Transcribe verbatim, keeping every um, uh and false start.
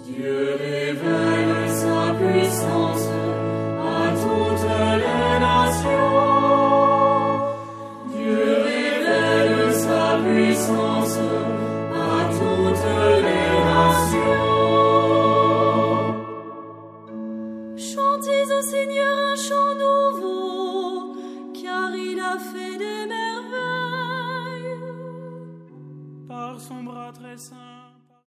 Dieu révèle sa puissance à toutes les nations. Dieu révèle sa puissance à toutes les nations. Chantez au Seigneur un chant nouveau, car il a fait des merveilles. Par son bras très saint,